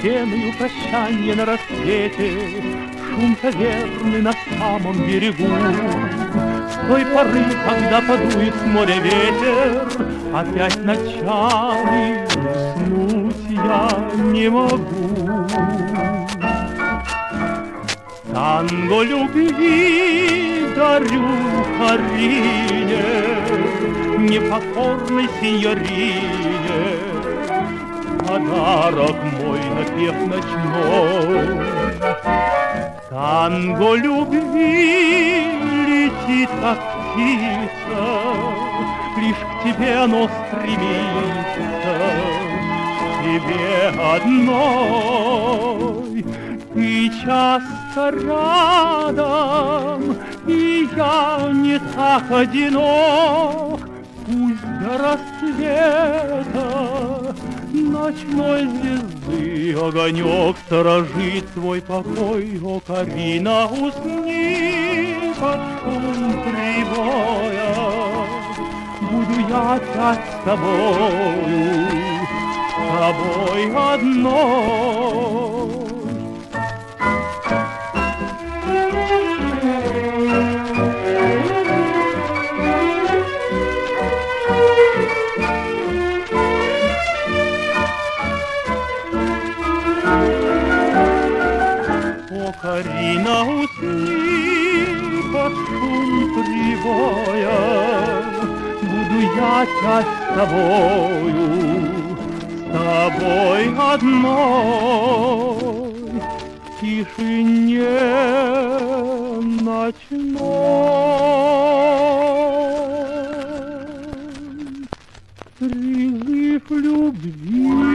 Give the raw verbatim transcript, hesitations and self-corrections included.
пеную прощанье на рассвете, шум таверны на самом берегу. С той поры, когда подует с моря ветер, опять ночами уснуть я не могу. Танго любви дарю Карине, непокорной синьорине, подарок мой напев ночной. Танго любви летит, как птица, лишь к тебе оно стремится, к тебе одной. Ты часто рядом, и я не так одинок. Пусть до рассвета ночной звезды огонек сторожит свой покой. О, Карина, усни под шум прибоя, буду я опять с тобою, с тобой одной. Карина, усни под шум прибоя, буду я опять с тобою, с тобой одной, в тишине ночной. Призыв любви.